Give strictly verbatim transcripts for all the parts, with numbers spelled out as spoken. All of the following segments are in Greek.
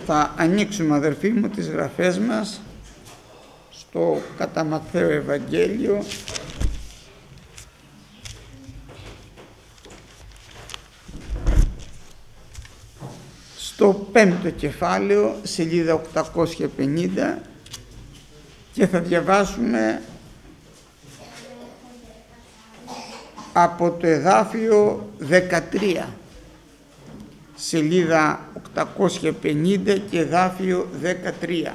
Θα ανοίξουμε, αδερφοί μου, τις γραφές μας στο κατά Ματθαίο Ευαγγέλιο, στο πέμπτο κεφάλαιο, σελίδα οκτακόσια πενήντα, και θα διαβάσουμε από το εδάφιο δεκατρία, σελίδα οκτακόσια πενήντα και εδάφιο δεκατρία.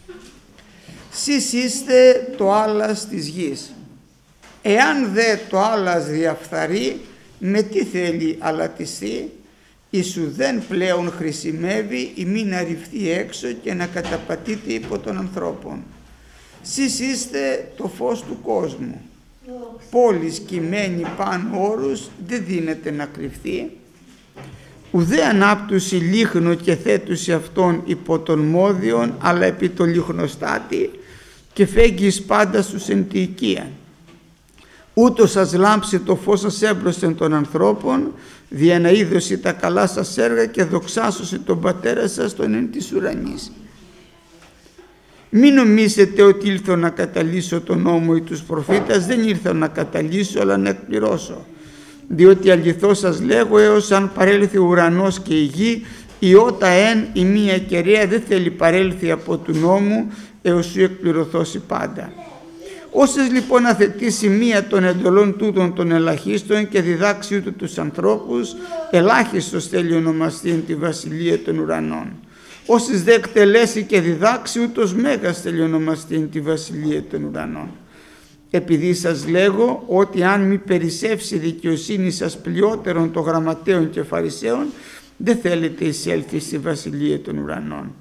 Σεις είστε το άλας της γης. Εάν δε το άλας διαφθαρεί, με τι θέλει αλατιστεί, ίσου δεν πλέον χρησιμεύει ή μην να ρηφθεί έξω και να καταπατείται υπό των ανθρώπων. Σεις είστε το φως του κόσμου. Πόλης κειμένη πάνω όρους δεν δύναται να κρυφθεί. Ουδέ ανάπτουση λίχνο και θέτουση αυτόν υπό των μόδιων, αλλά επί το λιχνοστάτη, και φέγγεις πάντα στους εν τη οικία. Ούτω σας λάμψει το φως σας έμπροσθεν των ανθρώπων, δια να είδωση τα καλά σας έργα και δοξάσωση τον πατέρα σας τον εν της ουρανής. Μην νομίζετε ότι ήλθω να καταλύσω τον νόμο ή τους προφήτας, δεν ήρθα να καταλύσω αλλά να εκπληρώσω. Διότι αληθώς σας λέγω, έως αν παρέλθει ο ουρανός και η γη, η ότα εν η μία κεραία δεν θέλει παρέλθει από του νόμου, έως σου εκπληρωθώσει πάντα. Όσες λοιπόν αθετήσει μία των εντολών τούτων των ελαχίστων και διδάξει ούτω τους ανθρώπους, ελάχιστος θέλει ονομαστεί εν τη βασιλεία των ουρανών. Όσες δε εκτελέσει και διδάξει, ούτως μέγας θέλει ονομαστεί εν τη βασιλεία των ουρανών. Επειδή σας λέγω ότι αν μη περισσεύσει η δικαιοσύνη σας πλειότερον των γραμματέων και φαρισαίων, δεν θέλετε εισέλθει στη βασιλεία των ουρανών.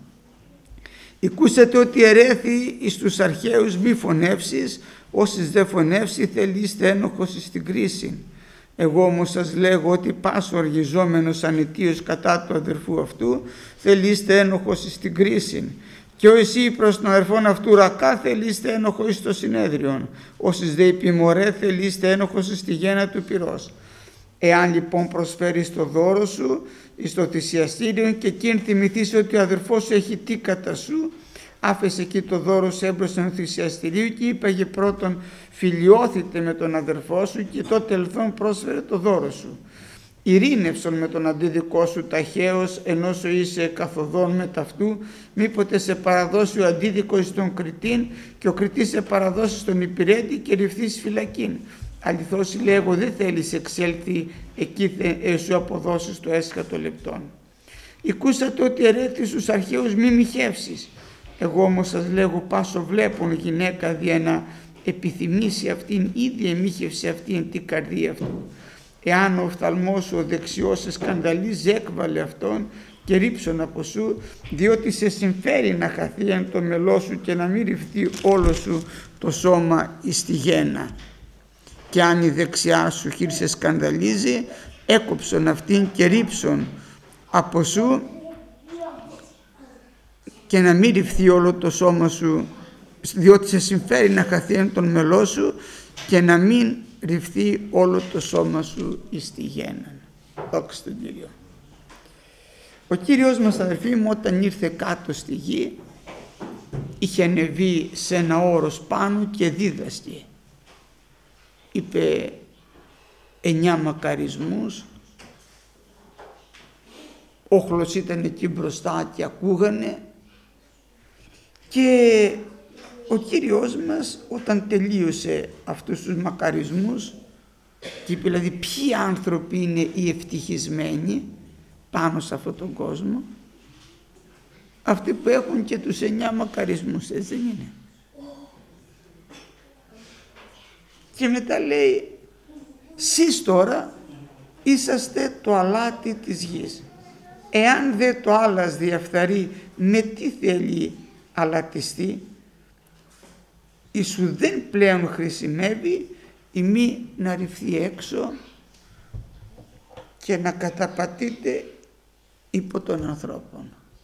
Οικούσατε ότι ερέθη εις τους αρχαίους μη φωνεύσεις, όσες δε φωνεύσει θέλει είστε ένοχος στην κρίση. Εγώ όμως σας λέγω ότι πάσο οργιζόμενος ανετίος κατά του αδερφού αυτού, θέλει είστε ένοχος στην κρίση. Και ο εσύ προς τον αδερφόν αυτού ρακά θελείστε ένοχος στο συνέδριον, όσες δε υπημορέ θελείστε ένοχος στη γέννα του πυρός. Εάν λοιπόν προσφέρεις το δώρο σου εις το θυσιαστήριο και εκείν θυμηθείς ότι ο αδερφός σου έχει τι κατά σου, άφεσε εκεί το δώρο σου έμπροσθεν του θυσιαστηρίου και είπαγε πρώτον φιλιώθητε με τον αδερφό σου και τότε ελθόν πρόσφερε το δώρο σου. Ειρήνευσον με τον αντίδικό σου ταχαίως, ενώ σου είσαι καθοδόν με ταυτού, μήποτε σε παραδώσει ο αντίδικος στον κριτήν και ο κριτής σε παραδώσει στον υπηρέτη και ρηφθείς φυλακήν. Αληθώς λέγω δεν θέλεις εξέλθει εκεί ε, σου αποδώσεις το έσχατο λεπτόν. Οικούσατε ότι ερέθη στους αρχαίους μη μοιχεύσεις. Εγώ όμως σας λέγω πάσο βλέπουν γυναίκα δια να επιθυμήσει αυτήν, ήδη εμίχευσε αυτή εν την καρδία αυτού. Εάν ο οφθαλμός σου ο δεξιός σε σκανδαλίζει, έκβαλε αυτόν και ρίψον από σου, διότι σε συμφέρει να χαθεί εν το μελό σου και να μην ρηφθεί όλο σου το σώμα εις τη γέννα. Και αν η δεξιά σου χείρ σε σκανδαλίζει, έκοψον αυτήν και ρίψον από σου και να μην ρηφθεί όλο το σώμα σου, διότι σε συμφέρει να χαθεί εν τον μελό σου και να μην ρηφθεί όλο το σώμα σου εις τη γέννα. Δόξα τον Κύριο. Ο Κύριος μας, αδερφοί μου, όταν ήρθε κάτω στη γη, είχε ανεβεί σε ένα όρος πάνω και δίδασκε. Είπε εννιά μακαρισμούς, όχλος ήταν εκεί μπροστά και ακούγανε, και ο Κύριος μας όταν τελείωσε αυτούς τους μακαρισμούς και είπε δηλαδή ποιοι άνθρωποι είναι οι ευτυχισμένοι πάνω σε αυτόν τον κόσμο, αυτοί που έχουν και τους εννιά μακαρισμούς, έτσι δεν είναι? Και μετά λέει σεις τώρα είσαστε το αλάτι της γης. Εάν δε το άλας διαφθαρεί, με τι θέλει αλατιστεί, ίσου δεν πλέον χρησιμεύει ή μη να ρηφθεί έξω και να καταπατείται υπό των ανθρώπων.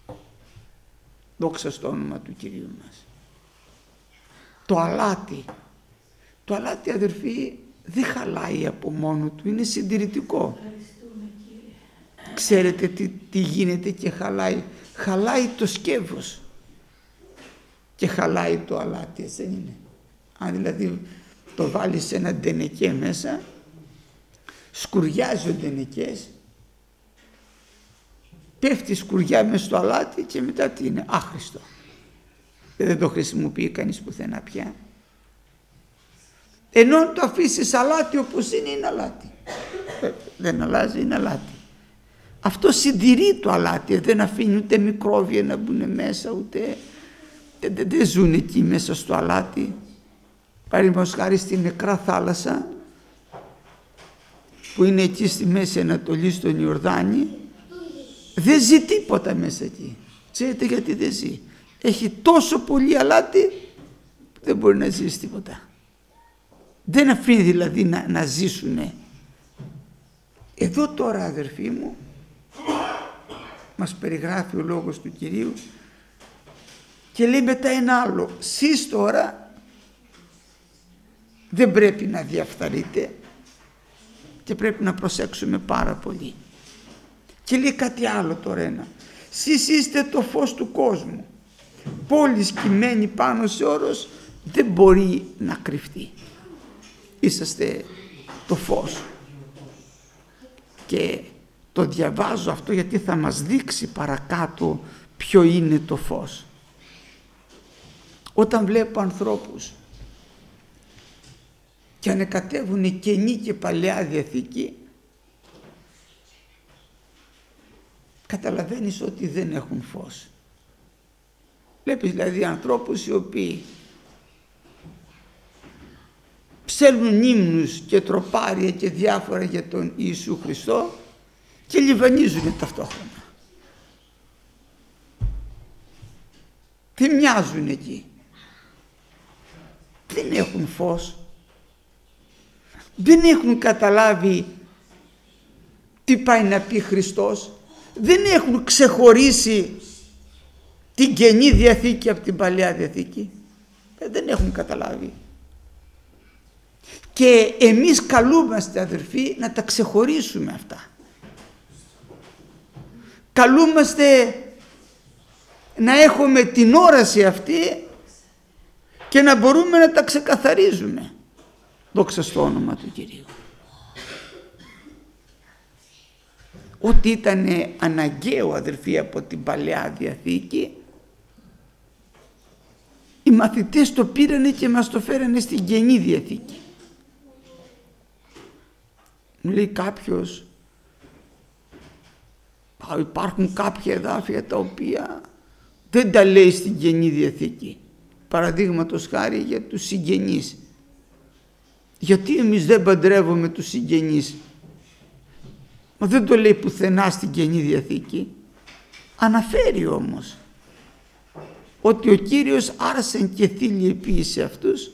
Δόξα στο όνομα του Κυρίου μας. Το αλάτι, το αλάτι, αδερφοί, δεν χαλάει από μόνο του, είναι συντηρητικό. Ξέρετε τι, τι γίνεται και χαλάει? χαλάει το σκεύος και χαλάει το αλάτι, έτσι δεν είναι? Αν δηλαδή το βάλεις σε ένα ντενεκέ μέσα, σκουριάζει ο ντενεκές, πέφτει σκουριά μέσα στο αλάτι και μετά τι είναι? Άχρηστο. Δεν το χρησιμοποιεί κανείς πουθενά πια. Ενώ αν το αφήσεις αλάτι όπως είναι, είναι αλάτι. Δεν αλλάζει, είναι αλάτι. Αυτό συντηρεί το αλάτι, δεν αφήνει ούτε μικρόβια να μπουν μέσα, ούτε δεν, δεν, δεν ζουν εκεί μέσα στο αλάτι. Παραδείγματος χάρη στην Νεκρά Θάλασσα, που είναι εκεί στη Μέση Ανατολή, στον Ιορδάνη, δεν ζει τίποτα μέσα εκεί. Ξέρετε γιατί δεν ζει? Έχει τόσο πολύ αλάτι που δεν μπορεί να ζήσει τίποτα. Δεν αφήνει δηλαδή να, να ζήσουνε. Εδώ τώρα, αδερφοί μου, μας περιγράφει ο λόγος του Κυρίου και λέει μετά ένα άλλο. Σεις τώρα δεν πρέπει να διαφθαρείτε και πρέπει να προσέξουμε πάρα πολύ. Και λέει κάτι άλλο τώρα ένα. Σεις είστε το φως του κόσμου. Πόλη κειμένη πάνω σε όρος δεν μπορεί να κρυφτεί. Είσαστε το φως. Και το διαβάζω αυτό γιατί θα μας δείξει παρακάτω ποιο είναι το φως. Όταν βλέπω ανθρώπους και ανεκατεύουν Καινή και Παλαιά Διαθήκη, καταλαβαίνεις ότι δεν έχουν φως. Βλέπεις δηλαδή ανθρώπους οι οποίοι ψέλνουν ύμνους και τροπάρια και διάφορα για τον Ιησού Χριστό και λιβανίζουν ταυτόχρονα. Τι μοιάζουν εκεί? Δεν έχουν φως. Δεν έχουν καταλάβει τι πάει να πει Χριστός. Δεν έχουν ξεχωρίσει την Καινή Διαθήκη από την Παλαιά Διαθήκη. Δεν έχουν καταλάβει. Και εμείς καλούμαστε, αδερφοί, να τα ξεχωρίσουμε αυτά. Καλούμαστε να έχουμε την όραση αυτή και να μπορούμε να τα ξεκαθαρίζουμε. Δόξα στο όνομα του Κυρίου. Ό,τι ήταν αναγκαίο, αδερφοί, από την Παλαιά Διαθήκη, οι μαθητές το πήρανε και μας το φέρανε στην Καινή Διαθήκη. Μου λέει κάποιος, υπάρχουν κάποια εδάφια τα οποία δεν τα λέει στην Καινή Διαθήκη. Παραδείγματος χάρη για τους συγγενείς. Γιατί εμείς δεν παντρεύουμε τους συγγενείς? Μα δεν το λέει πουθενά στην Καινή Διαθήκη. Αναφέρει όμως ότι ο Κύριος άρσεν και θήλυ επίησε αυτούς.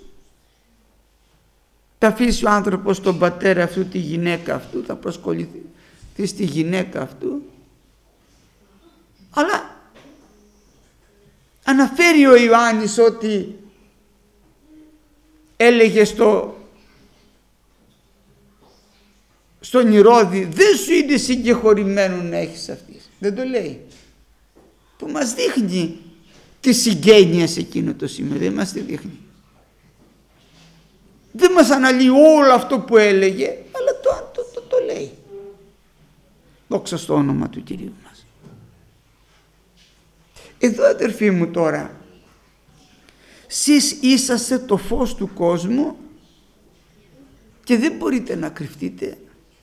Θα αφήσει ο άνθρωπος τον πατέρα αυτού, τη γυναίκα αυτού, θα προσκοληθεί στη γυναίκα αυτού. Αλλά αναφέρει ο Ιωάννης ότι έλεγε στο στον Ηρώδη, δεν σου είναι συγκεχωρημένο να έχεις αυτής. Δεν το λέει. Που μας δείχνει τη συγγένεια σε εκείνο το σημείο. Δεν μας τη δείχνει. Δεν μας αναλύει όλο αυτό που έλεγε, αλλά το, το, το, το λέει. Δόξα στο όνομα του Κυρίου μας. Εδώ, αδερφοί μου, τώρα, σεις είσαστε το φως του κόσμου και δεν μπορείτε να κρυφτείτε.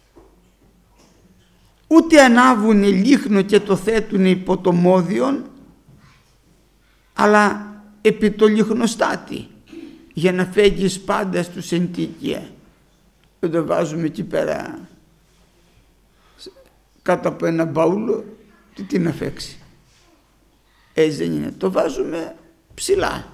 Ούτε ανάβουν λίχνο και το θέτουν υπό το μόδιον, αλλά επί το λιχνοστάτη, για να φέγγεις πάντα στους εν τη οικία. Δεν το βάζουμε εκεί πέρα κάτω από ένα μπαούλο, τι, τι να φέξει. Έτσι δεν είναι. Το βάζουμε ψηλά.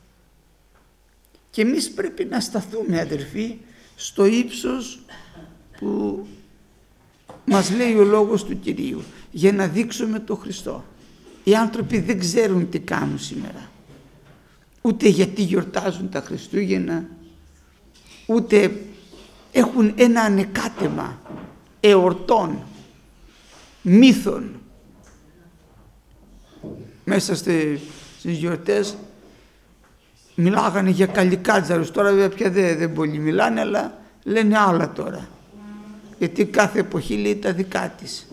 Και εμείς πρέπει να σταθούμε, αδερφοί, στο ύψος που μας λέει ο λόγος του Κυρίου, για να δείξουμε τον Χριστό. Οι άνθρωποι δεν ξέρουν τι κάνουν σήμερα. Ούτε γιατί γιορτάζουν τα Χριστούγεννα, ούτε έχουν ένα ανεκάτεμα εορτών, μύθων. μέσα στις γιορτές μιλάγανε για καλικάτζαρους. Τώρα βέβαια πια δεν, δεν πολύ μιλάνε, αλλά λένε άλλα τώρα. Γιατί κάθε εποχή λέει τα δικά της.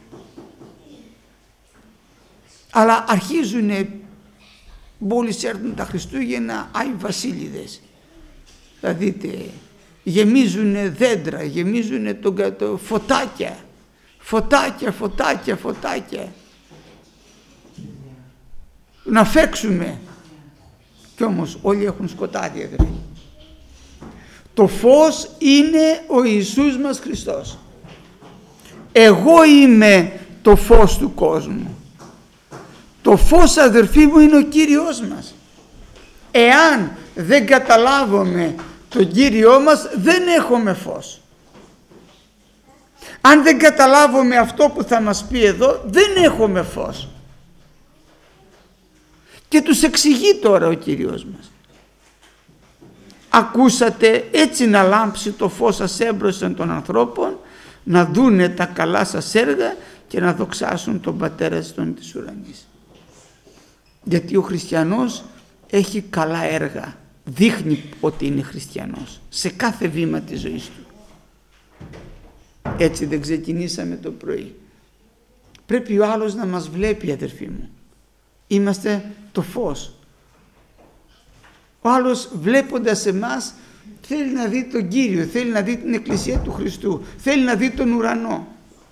Αλλά αρχίζουν, μόλις έρθουν τα Χριστούγεννα, Άι Βασίλειδες. Θα δείτε, γεμίζουν δέντρα, γεμίζουν το, το, φωτάκια, φωτάκια, φωτάκια, φωτάκια. Να φέξουμε. Κι όμως όλοι έχουν σκοτάδι, αδερφοί. Το φως είναι ο Ιησούς μας Χριστός. Εγώ είμαι το φως του κόσμου. Το φως, αδερφοί μου, είναι ο Κύριος μας. Εάν δεν καταλάβουμε τον Κύριό μας, δεν έχουμε φως. Αν δεν καταλάβουμε αυτό που θα μας πει εδώ, δεν έχουμε φως. Και τους εξηγεί τώρα ο Κύριος μας. Ακούσατε, έτσι να λάμψει το φως σας έμπροσθεν των ανθρώπων, να δούνε τα καλά σας έργα και να δοξάσουν τον Πατέρα στον της ουρανής. Γιατί ο χριστιανός έχει καλά έργα, δείχνει ότι είναι χριστιανός σε κάθε βήμα της ζωής του. Έτσι δεν ξεκινήσαμε το πρωί? Πρέπει ο άλλος να μας βλέπει, αδερφοί μου. Είμαστε το φως. Ο άλλος βλέποντας εμάς θέλει να δει τον Κύριο, θέλει να δει την Εκκλησία του Χριστού, θέλει να δει τον ουρανό.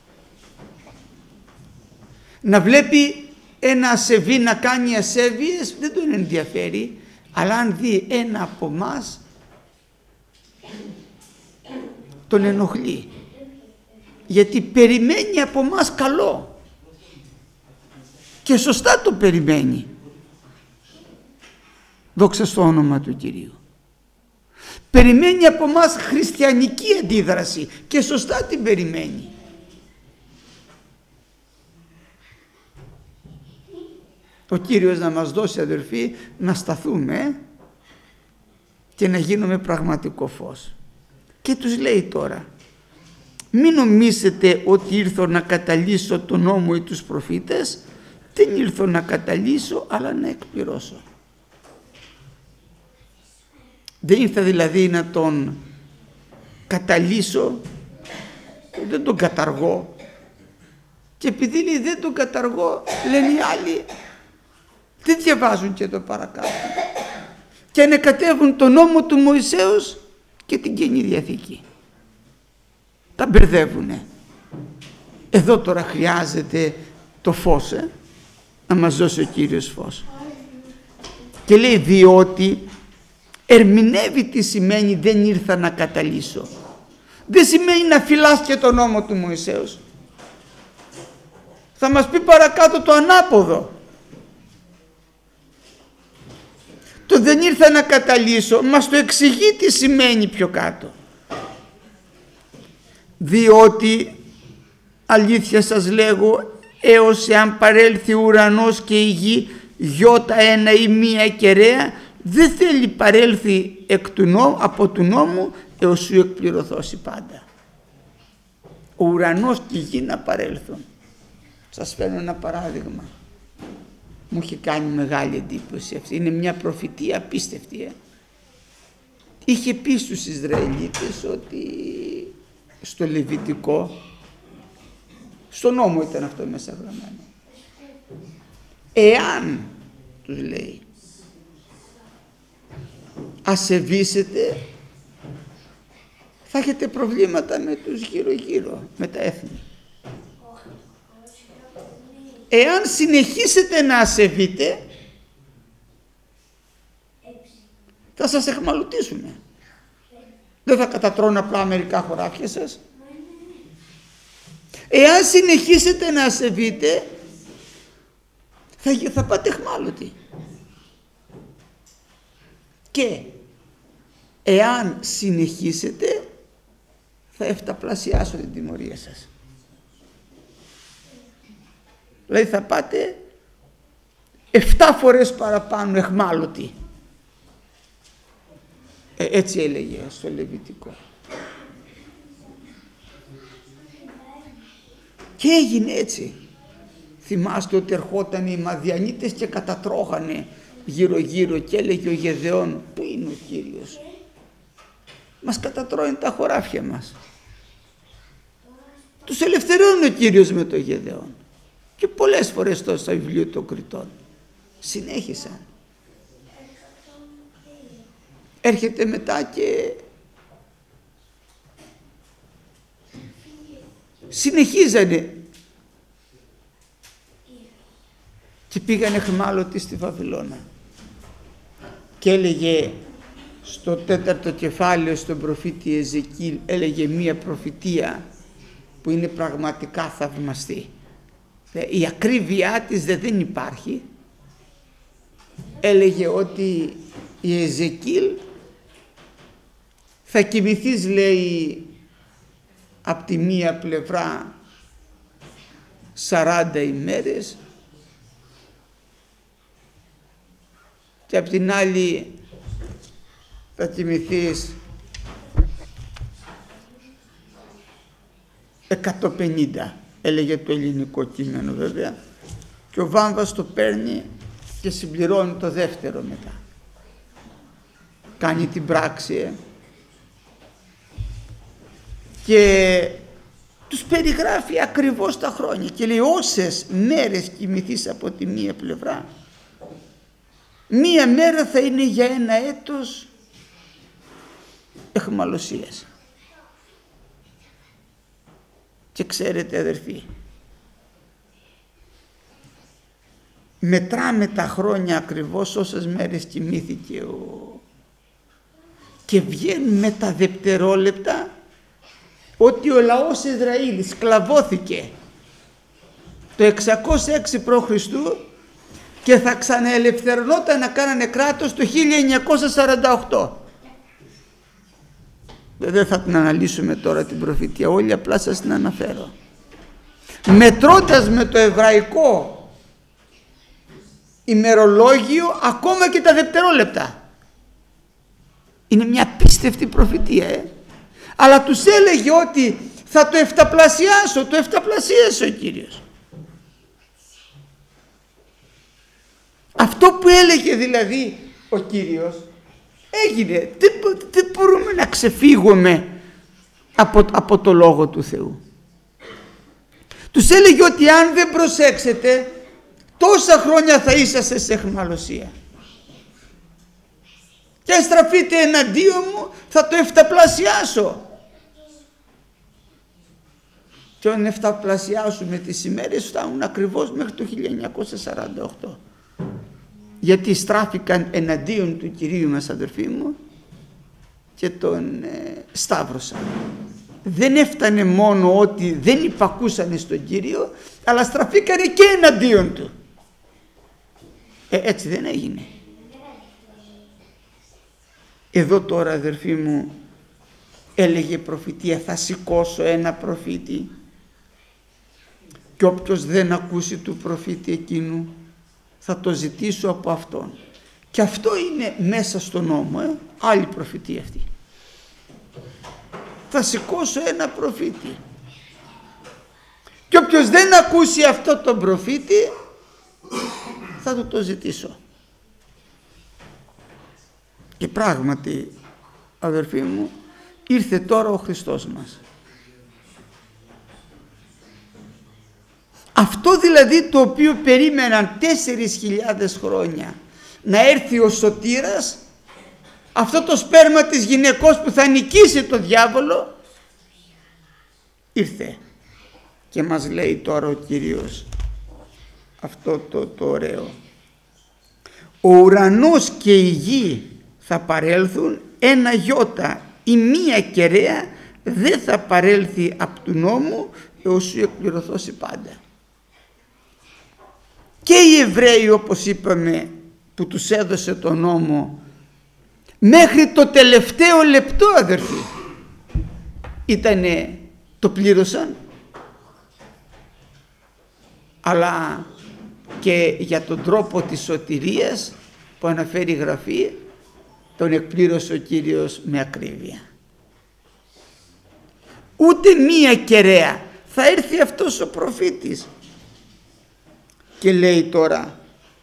Να βλέπει ένα ασεβή να κάνει ασέβειες δεν τον ενδιαφέρει, αλλά αν δει ένα από εμάς τον ενοχλεί, γιατί περιμένει από εμάς καλό και σωστά το περιμένει. Δόξα στο όνομα του Κυρίου. Περιμένει από εμάς χριστιανική αντίδραση και σωστά την περιμένει. Ο Κύριος να μας δώσει, αδερφοί, να σταθούμε και να γίνουμε πραγματικό φως. Και τους λέει τώρα, μην νομίσετε ότι ήρθω να καταλύσω τον νόμο ή τους προφήτες. Δεν ήρθω να καταλύσω, αλλά να εκπληρώσω. Δεν ήρθα δηλαδή να τον καταλύσω, δεν τον καταργώ. Και επειδή λέει δεν τον καταργώ, λένε οι άλλοι, δεν διαβάζουν και το παρακάτω. Και ανακατεύουν τον νόμο του Μωυσέως και την Καινή Διαθήκη. Τα μπερδεύουνε. Εδώ τώρα χρειάζεται το φως, ε? να μας δώσει ο Κύριος φως. Και λέει διότι ερμηνεύει τι σημαίνει δεν ήρθα να καταλύσω. Δεν σημαίνει να φυλάς και τον νόμο του Μωυσέως. Θα μας πει παρακάτω το ανάποδο. Το δεν ήρθα να καταλύσω μας το εξηγεί τι σημαίνει πιο κάτω. Διότι αλήθεια σας λέγω, έως εάν παρέλθει ο ουρανός και η γη γιώτα ένα ή μία κεραία, δεν θέλει παρέλθει εκ του νόμου, από του νόμου έως σου εκπληρωθώσει πάντα. Ο ουρανός και η γη να παρέλθουν. Σας φέρνω ένα παράδειγμα. Μου είχε κάνει μεγάλη εντύπωση αυτή. Είναι μια προφητεία απίστευτη. Ε? Είχε πει στους Ισραηλίτες ότι στο Λεβιτικό, στο νόμο ήταν αυτό μέσα γραμμένο, εάν, τους λέει, ασεβήσετε, θα έχετε προβλήματα με τους γύρω γύρω, με τα έθνη. Εάν συνεχίσετε να ασεβείτε, θα σας εχμαλωτίσουμε. Δεν θα κατατρώνουν απλά μερικά χωράφια σας. Εάν συνεχίσετε να ασεβείτε, θα, θα πάτε εχμάλωτοι. Και εάν συνεχίσετε, θα εφταπλασιάσω την τιμωρία σας. Δηλαδή θα πάτε εφτά φορές παραπάνω εχμάλωτοι. Ε, έτσι έλεγε στο Λεβιτικό. Και έγινε έτσι. θυμάστε ότι ερχόταν οι Μαδιανίτες και κατατρώγανε γύρω γύρω και έλεγε ο Γεδεών, πού είναι ο Κύριος? Μας κατατρώει τα χωράφια μας. Τους ελευθερώνει ο Κύριος με το Γεδεών. Και πολλές φορές τόσο στα βιβλία των Κριτών. Συνέχισαν. Έρχεται μετά και συνεχίζανε και πήγανε εχμάλωτοι στη Βαβυλώνα και έλεγε στο τέταρτο κεφάλαιο στον προφήτη Εζεκίλ, έλεγε μία προφητεία που είναι πραγματικά θαυμαστή. Η ακρίβειά της δεν υπάρχει. Έλεγε ότι η Εζεκίλ θα κοιμηθείς, λέει, από τη μία πλευρά σαράντα ημέρες και από την άλλη θα κοιμηθείς εκατόν πενήντα, έλεγε το ελληνικό κείμενο βέβαια, και ο Βάμβας το παίρνει και συμπληρώνει το δεύτερο μετά. Κάνει την πράξη ε. και τους περιγράφει ακριβώς τα χρόνια και λέει όσες μέρες κοιμηθείς από τη μία πλευρά, μία μέρα θα είναι για ένα έτος εχμαλωσίας. Και ξέρετε αδερφοί, μετράμε τα χρόνια ακριβώς όσες μέρες κοιμήθηκε ο... και βγαίνουν με τα δευτερόλεπτα ότι ο λαός Ισραήλ σκλαβώθηκε το εξακόσια έξι π.Χ. και θα ξαναελευθερωνόταν να κάνανε κράτος το χίλια εννιακόσια σαράντα οκτώ. Δεν θα την αναλύσουμε τώρα την προφητεία όλη, απλά σας την αναφέρω. Μετρώντας με το εβραϊκό ημερολόγιο ακόμα και τα δευτερόλεπτα. Είναι μια πίστευτη προφητεία, ε. Αλλά τους έλεγε ότι θα το εφταπλασιάσω, το εφταπλασίασε ο Κύριος. Αυτό που έλεγε δηλαδή ο Κύριος έγινε. Δεν, δεν μπορούμε να ξεφύγουμε από, από το Λόγο του Θεού. Τους έλεγε ότι αν δεν προσέξετε τόσα χρόνια θα είσαστε σε αιχμαλωσία. Και αν στραφείτε εναντίον μου θα το εφταπλασιάσω. Και όταν εφταπλασιάσουμε τις ημέρες φτάνουν ακριβώς μέχρι το χίλια εννιακόσια σαράντα οκτώ. Γιατί στράφηκαν εναντίον του Κυρίου μας αδερφοί μου και τον ε, σταύρωσαν. Δεν έφτανε μόνο ότι δεν υπακούσανε στον Κύριο, αλλά στραφήκανε και εναντίον του. Ε, έτσι δεν έγινε. Εδώ τώρα αδερφοί μου έλεγε προφητεία, θα σηκώσω ένα προφήτη και όποιος δεν ακούσει του προφήτη εκείνου θα το ζητήσω από αυτόν. Και αυτό είναι μέσα στο νόμο, ε? Άλλη προφητεία αυτή. Θα σηκώσω ένα προφήτη και όποιος δεν ακούσει αυτό τον προφήτη θα του το ζητήσω. Και πράγματι αδερφοί μου ήρθε τώρα ο Χριστός μας. Αυτό δηλαδή το οποίο περίμεναν τέσσερις χιλιάδες χρόνια να έρθει ο σωτήρας, αυτό το σπέρμα της γυναικός που θα νικήσει το διάβολο, ήρθε. Και μας λέει τώρα ο Κύριος αυτό το, το ωραίο. Ο ουρανός και η γη θα παρέλθουν, ένα γιώτα ή μία κεραία δεν θα παρέλθει από του νόμου έως σου εκπληρωθώσει πάντα. Και οι Εβραίοι, όπως είπαμε, που τους έδωσε τον νόμο, μέχρι το τελευταίο λεπτό αδερφοί ήτανε, το πλήρωσαν, αλλά και για τον τρόπο της σωτηρίας που αναφέρει η Γραφή τον εκπλήρωσε ο Κύριος με ακρίβεια. Ούτε μία κεραία. Θα έρθει αυτός ο προφήτης Και λέει τώρα,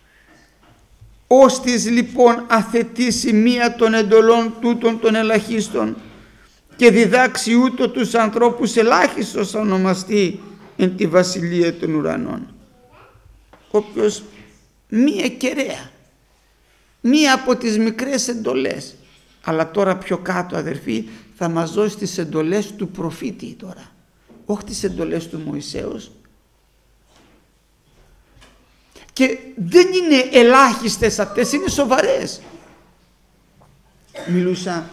«Όστις λοιπόν αθετήσει μία των εντολών τούτων των ελαχίστων και διδάξει ούτω τους ανθρώπους ελάχιστος ονομαστεί εν τη βασιλεία των ουρανών». Όποιος μία κεραία, μία από τις μικρές εντολές, αλλά τώρα πιο κάτω αδερφοί θα μας δώσει τις εντολές του προφήτη τώρα, όχι τις εντολές του Μωυσέως. Και δεν είναι ελάχιστες αυτές, είναι σοβαρές. Μιλούσα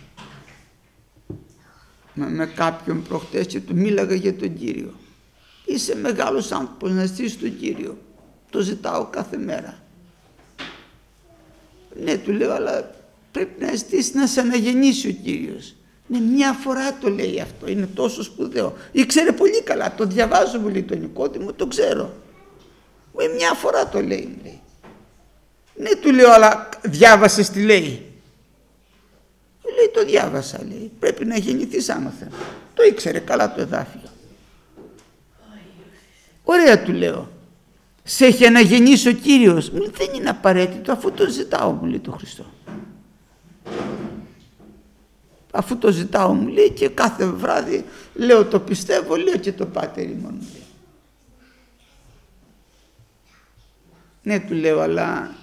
με, με κάποιον προχτές και του μίλαγα για τον Κύριο. Είσαι μεγάλος άνθρωπος να ζητήσεις τον Κύριο. Το ζητάω κάθε μέρα. Ναι, του λέω, αλλά πρέπει να ζητήσεις να σε αναγεννήσει ο Κύριος. Ναι, μια φορά το λέει αυτό, είναι τόσο σπουδαίο. Ήξερε πολύ καλά, το διαβάζω πολύ τον Νικόδημο, το ξέρω. Με μια φορά το λέει, μου λέει. Ναι, του λέω, αλλά διάβασες τι λέει? Λέει, το διάβασα, λέει. Πρέπει να γεννηθείς άνωθεν. Το ήξερε καλά το εδάφιο. Ωραία, του λέω. Σε έχει αναγεννήσει ο Κύριος? Μου λέει, δεν είναι απαραίτητο, αφού το ζητάω, μου λέει το Χριστό. Αφού το ζητάω, μου λέει, και κάθε βράδυ λέω το πιστεύω, λέω και το Πάτερ ημών, μου λέει. Ναι, του λέω, αλλά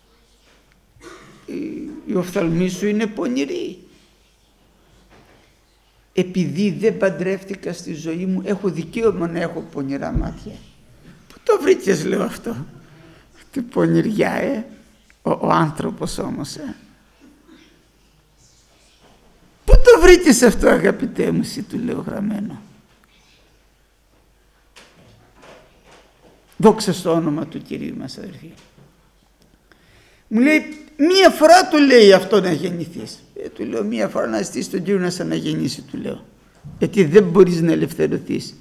η, η οφθαλμή σου είναι πονηρή. Επειδή δεν παντρεύτηκα στη ζωή μου, έχω δικαίωμα να έχω πονηρά μάτια. Πού το βρήκες, λέω αυτό? Τι πονηριά, ε, ο, ο άνθρωπος όμως, ε. Πού το βρήκες αυτό, αγαπητέ μου, εσύ, του λέω γραμμένο. Δόξα στο όνομα του Κυρίου μας, αδερφοί. Μου λέει, μία φορά το λέει αυτό να γεννηθείς. Ε, του λέω, μία φορά να ζητήσεις τον Κύριο να σε αναγεννήσει, του λέω. Γιατί δεν μπορείς να ελευθερωθείς.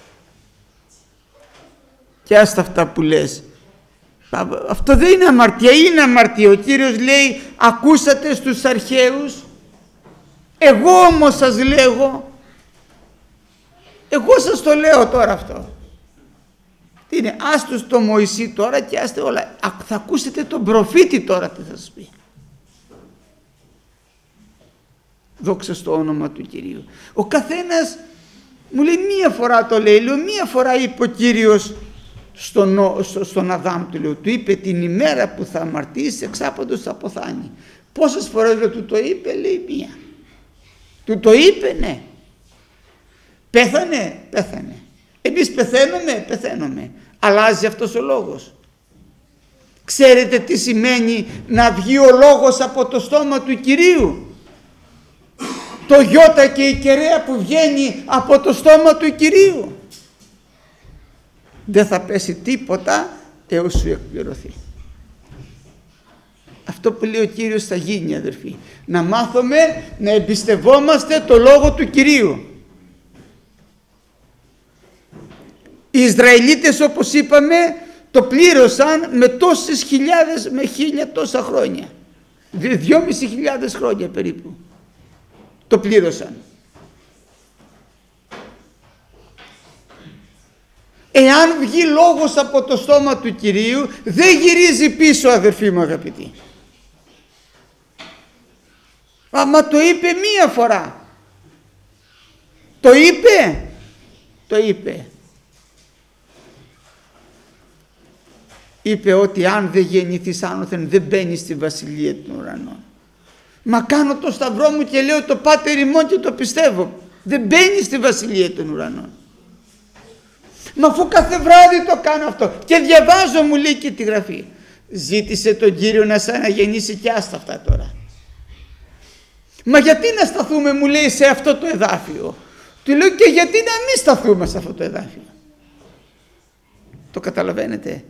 Και άστα αυτά που λες. Αυτό δεν είναι αμαρτία, είναι αμαρτία. Ο Κύριος λέει, ακούσατε στους αρχαίους, εγώ όμως σας λέγω, εγώ σας το λέω τώρα αυτό. Τι είναι, άστος το Μωυσή τώρα και άστε όλα. Θα ακούσετε τον προφήτη τώρα τι θα σας πει. Δόξα στο όνομα του Κυρίου. Ο καθένας μου λέει μία φορά το λέει, λέω μία φορά είπε ο Κύριος στον, στο, στον Αδάμ, του λέω, του είπε την ημέρα που θα αμαρτήσεις εξάπαντος θα αποθάνει. Πόσες φορές λέω, του το είπε? Λέει μία. Του το είπε? Ναι. Πέθανε? Πέθανε. Εμείς πεθαίνουμε? Πεθαίνουμε. Αλλάζει αυτός ο λόγος? Ξέρετε τι σημαίνει να βγει ο λόγος από το στόμα του Κυρίου? Το γιώτα και η κεραία που βγαίνει από το στόμα του Κυρίου. Δεν θα πέσει τίποτα έως σου εκπληρωθεί. Αυτό που λέει ο Κύριος θα γίνει, αδερφοί. Να μάθουμε να εμπιστευόμαστε το λόγο του Κυρίου. Οι Ισραηλίτες, όπως είπαμε, το πλήρωσαν με τόσες χιλιάδες, με χίλια τόσα χρόνια. Δυόμισι χιλιάδες χρόνια περίπου. Το πλήρωσαν. Εάν βγει λόγος από το στόμα του Κυρίου, δεν γυρίζει πίσω, αδερφοί μου αγαπητοί. Άμα το είπε μία φορά. Το είπε. Το είπε. Είπε ότι αν δεν γεννηθείς άνωθεν δεν μπαίνεις στη βασιλεία των ουρανών. Μα κάνω το σταυρό μου και λέω το Πάτερ ημών και το πιστεύω. Δεν μπαίνεις στη βασιλεία των ουρανών. Μα αφού κάθε βράδυ το κάνω αυτό και διαβάζω, μου λέει και τη γραφή. Ζήτησε τον Κύριο να σε αναγεννήσει και άστα αυτά τώρα. Μα γιατί να σταθούμε, μου λέει, σε αυτό το εδάφιο? Του λέω, και γιατί να μην σταθούμε σε αυτό το εδάφιο? Το καταλαβαίνετε?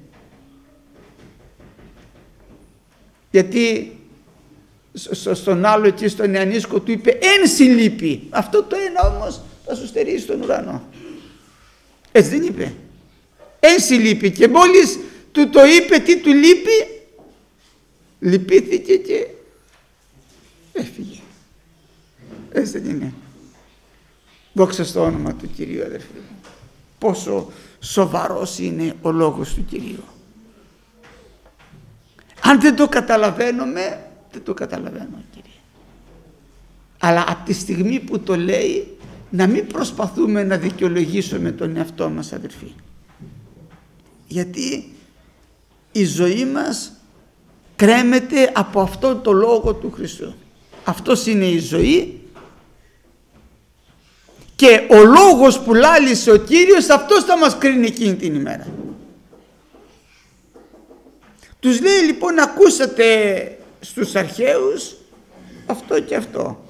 Γιατί στον άλλο εκεί στον Ιαννίσκο του είπε εν συλλείπει. Αυτό το ένα όμως θα σου στερήσει τον ουρανό. Έτσι δεν είπε? Εν συλλείπει. Και μόλις του το είπε τι του λείπει, λυπήθηκε και έφυγε. Έτσι δεν είναι? Δόξα στο όνομα του Κυρίου, αδερφοί μου. Πόσο σοβαρός είναι ο λόγος του Κυρίου. Αν δεν το καταλαβαίνουμε, δεν το καταλαβαίνω, Κύριε. Αλλά από τη στιγμή που το λέει, να μην προσπαθούμε να δικαιολογήσουμε τον εαυτό μας, αδερφοί. Γιατί η ζωή μας κρέμεται από αυτό το λόγο του Χριστού. Αυτός είναι η ζωή και ο λόγος που λάλησε ο Κύριος, αυτός θα μας κρίνει εκείνη την ημέρα. Τους λέει λοιπόν, ακούσατε στους αρχαίους αυτό και αυτό.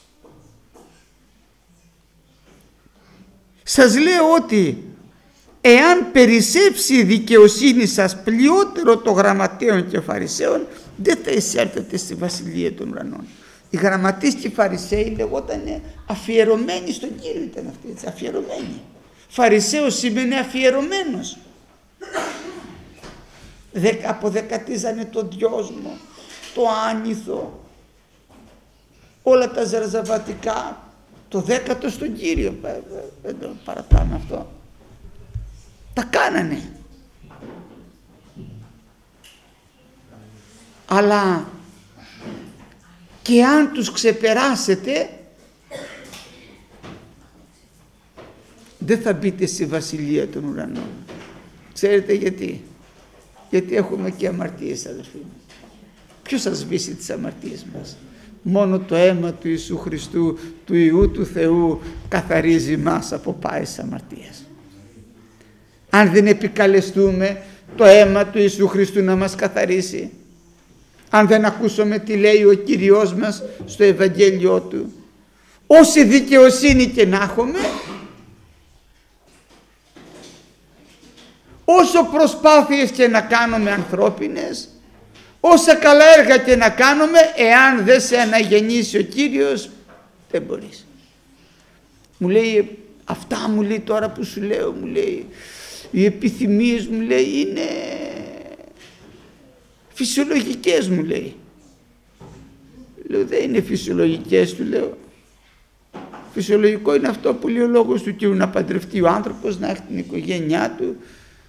Σας λέω ότι εάν περισσέψει η δικαιοσύνη σας πλειότερο των γραμματέων και φαρισαίων, δεν θα εισέλθετε στη Βασιλεία των Ουρανών. Οι γραμματείς και οι φαρισαίοι λεγόταν αφιερωμένοι στον Κύριο, ήταν αυτοί, έτσι, αφιερωμένοι. Φαρισαίος σημαίνει αφιερωμένος. Δε, αποδεκατίζανε το δυόσμο, το άνηθο, όλα τα ζαρζαβατικά, το δέκατο στον Κύριο, δεν το παραπάνω αυτό. Τα κάνανε. Αλλά και αν τους ξεπεράσετε, δεν θα μπείτε στη Βασιλεία των Ουρανών. Ξέρετε γιατί? Γιατί έχουμε και αμαρτίες, αδελφοί μου. Ποιος θα σβήσει τις αμαρτίες μας? Μόνο το αίμα του Ιησού Χριστού, του Υιού του Θεού, καθαρίζει μας από πάες αμαρτίες. Αν δεν επικαλεστούμε το αίμα του Ιησού Χριστού να μας καθαρίσει, αν δεν ακούσουμε τι λέει ο Κύριος μας στο Ευαγγέλιό Του, όση δικαιοσύνη και να έχουμε, όσο προσπάθειες και να κάνουμε ανθρώπινες, όσα καλά έργα και να κάνουμε, εάν δεν σε αναγεννήσει ο Κύριος, δεν μπορείς. Μου λέει, αυτά μου λέει τώρα που σου λέω, μου λέει, οι επιθυμίες μου λέει είναι φυσιολογικές, μου λέει. Λέω, δεν είναι φυσιολογικές, του λέω. Φυσιολογικό είναι αυτό που λέει ο λόγος του Κύριου, να παντρευτεί ο άνθρωπος, να έχει την οικογένειά του.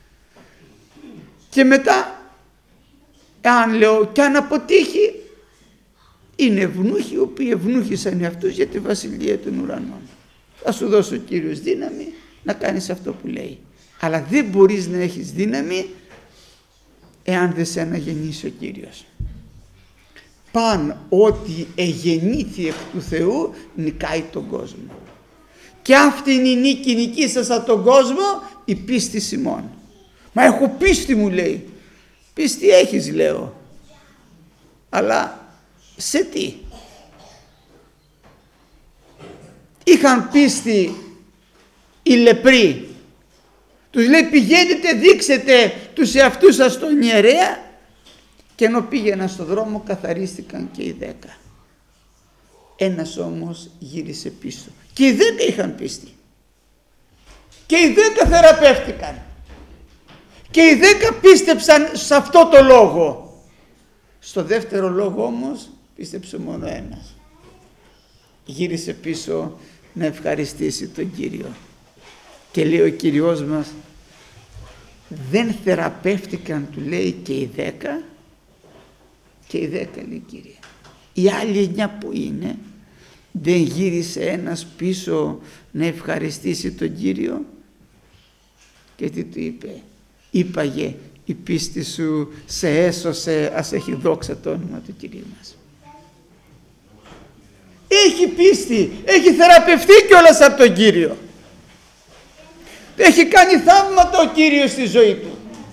Και μετά, αν λέω και αν αποτύχει, είναι ευνούχοι οι οποίοι ευνούχησαν αυτούς για τη Βασιλεία των Ουρανών. Θα σου δώσει ο Κύριος δύναμη να κάνεις αυτό που λέει. Αλλά δεν μπορείς να έχεις δύναμη εάν δεν σε αναγεννήσει ο Κύριος. Παν ότι εγεννήθη εκ του Θεού νικάει τον κόσμο. Και αυτή είναι η νίκη, νικήσασα τον κόσμο, η πίστη ημών. Μα έχω πίστη, μου λέει. Πίστη έχεις, λέω. Αλλά σε τι? Είχαν πίστη οι λεπροί. Τους λέει, πηγαίνετε, δείξετε τους εαυτούς σας στον ιερέα, και ενώ πήγαιναν στον δρόμο καθαρίστηκαν και οι δέκα. Ένας όμως γύρισε πίσω. Και οι δέκα είχαν πίστη. Και οι δέκα θεραπεύτηκαν. Και οι δέκα πίστεψαν σε αυτό το λόγο. Στο δεύτερο λόγο όμως πίστεψε μόνο ένας. Γύρισε πίσω να ευχαριστήσει τον Κύριο. Και λέει ο Κύριος μας, δεν θεραπεύτηκαν, του λέει, και οι δέκα? Και οι δέκα, λέει, Κύριε. Οι άλλοι εννιά που είναι, δεν γύρισε ένας πίσω να ευχαριστήσει τον Κύριο? Και τι του είπε? Είπαγε, η πίστη σου σε έσωσε, ας έχει δόξα το όνομα του Κυρίου μας. Έχει πίστη, έχει θεραπευτεί κιόλας από τον Κύριο. Έχει κάνει θαύματα ο Κύριος στη ζωή του.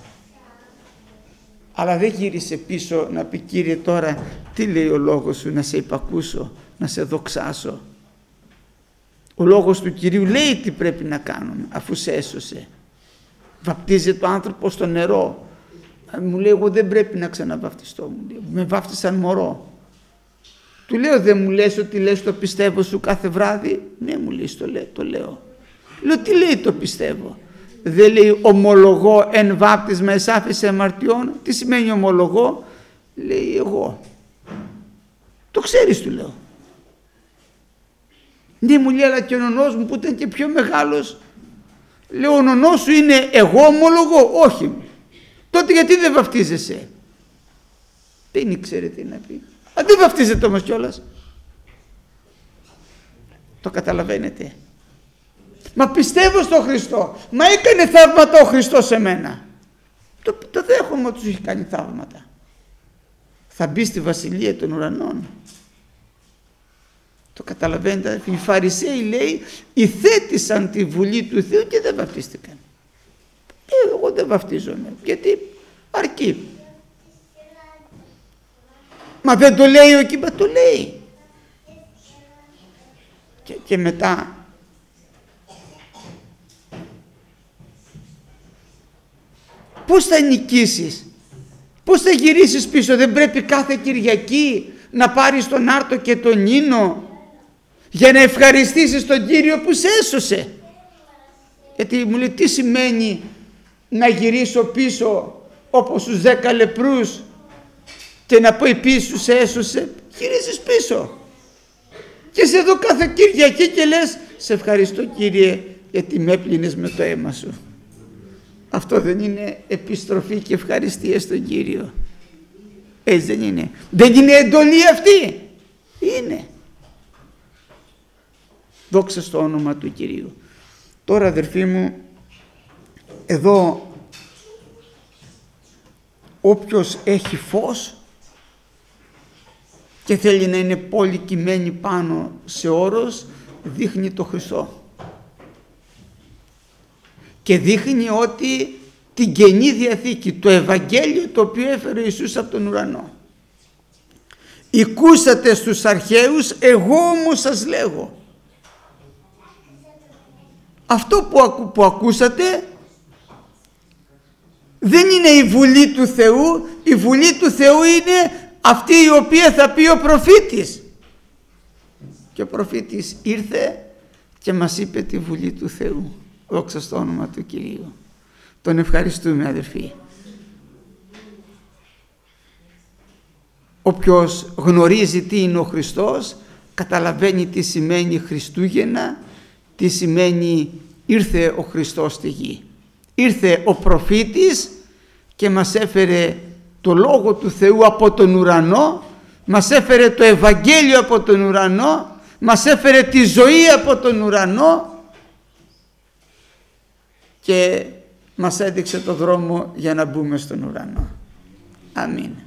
Αλλά δεν γύρισε πίσω να πει, Κύριε, τώρα τι λέει ο λόγος σου, να σε υπακούσω, να σε δοξάσω? Ο λόγος του Κυρίου λέει τι πρέπει να κάνουμε αφού σε έσωσε. Βαπτίζει το άνθρωπο στο νερό. Μου λέει, εγώ δεν πρέπει να ξαναβαπτιστώ, μου λέει, με βάφτισαν μωρό. Του λέω, δεν μου λες ότι λες το πιστεύω σου κάθε βράδυ? Ναι, μου λέει, το λέω, το λέω. Λέω, τι λέει το πιστεύω? Δεν λέει ομολογώ εν βάπτισμα εσάφιση αμαρτιών? Τι σημαίνει ομολογώ? Λέει, εγώ. Το ξέρεις, του λέω. Ναι, μου λέει, αλλά και ο νονός μου που ήταν και πιο μεγάλος. Λέω, ο νονός σου είναι εγώ ομολογώ? Όχι. Τότε γιατί δεν βαφτίζεσαι? Δεν ήξερε τι να πει. Αν δεν βαφτίζεται όμως κιόλας. Το καταλαβαίνετε? Μα πιστεύω στον Χριστό. Μα έκανε θαύματα ο Χριστός σε μένα. Το, το δέχομαι ότι σου έχει κάνει θαύματα. Θα μπει στη βασιλεία των ουρανών. Το καταλαβαίνετε? Οι Φαρισαίοι, λέει, υθέτησαν τη βουλή του Θεού και δεν βαφτίστηκαν. Ε, εγώ δεν βαφτίζομαι. Γιατί αρκεί. Μα δεν το λέει ο Κύπα, το λέει. Και, και μετά πώς θα νικήσεις, πώς θα γυρίσεις πίσω? Δεν πρέπει κάθε Κυριακή να πάρεις τον άρτο και τον ίνο για να ευχαριστήσεις τον Κύριο που σε έσωσε? Γιατί μου λέει, τι σημαίνει να γυρίσω πίσω όπως τους δέκα λεπρούς και να πω πίσω σε έσωσε? Γυρίζεις πίσω και σε δω κάθε Κυριακή και λες, σε ευχαριστώ Κύριε γιατί με έπλυνες με το αίμα σου. Αυτό δεν είναι επιστροφή και ευχαριστία στον Κύριο? Έτσι δεν είναι? Δεν είναι εντολή αυτή? Είναι. Δόξα στο όνομα του Κυρίου. Τώρα αδερφοί μου, εδώ όποιος έχει φως και θέλει να είναι πολυκειμένη πάνω σε όρος, δείχνει το Χριστό. Και δείχνει ότι την Καινή Διαθήκη, το Ευαγγέλιο το οποίο έφερε ο Ιησούς από τον ουρανό. Ηκούσατε στους αρχαίους, εγώ όμως σας λέγω. Αυτό που, ακου, που ακούσατε δεν είναι η βουλή του Θεού. Η βουλή του Θεού είναι αυτή η οποία θα πει ο προφήτης. Και ο προφήτης ήρθε και μας είπε τη βουλή του Θεού. Δόξα στο όνομα του Κυρίου. Τον ευχαριστούμε αδερφοί. Όποιος γνωρίζει τι είναι ο Χριστός, καταλαβαίνει τι σημαίνει Χριστούγεννα, τι σημαίνει ήρθε ο Χριστός στη γη. Ήρθε ο προφήτης και μας έφερε το Λόγο του Θεού από τον ουρανό, μας έφερε το Ευαγγέλιο από τον ουρανό, μας έφερε τη ζωή από τον ουρανό και μας έδειξε το δρόμο για να μπούμε στον ουρανό. Αμήν.